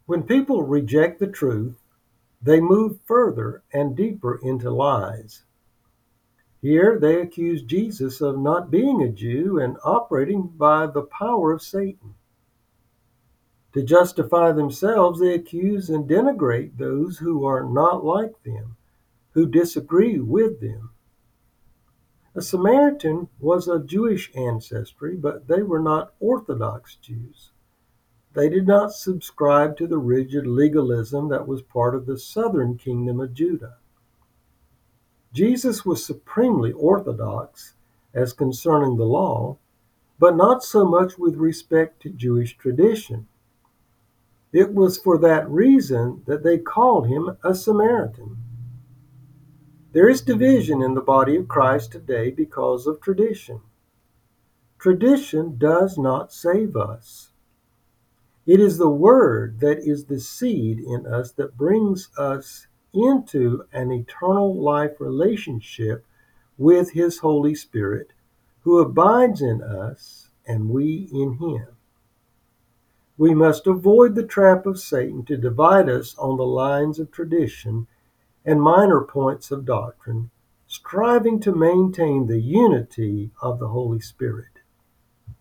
When people reject the truth, they move further and deeper into lies. Here they accuse Jesus of not being a Jew and operating by the power of Satan. To justify themselves, they accuse and denigrate those who are not like them, who disagree with them. A Samaritan was of Jewish ancestry, but they were not Orthodox Jews. They did not subscribe to the rigid legalism that was part of the southern kingdom of Judah. Jesus was supremely orthodox as concerning the law, but not so much with respect to Jewish tradition. It was for that reason that they called him a Samaritan. There is division in the body of Christ today because of tradition. Tradition does not save us. It is the Word that is the seed in us that brings us into an eternal life relationship with His Holy Spirit, who abides in us and we in Him. We must avoid the trap of Satan to divide us on the lines of tradition and minor points of doctrine, striving to maintain the unity of the Holy Spirit.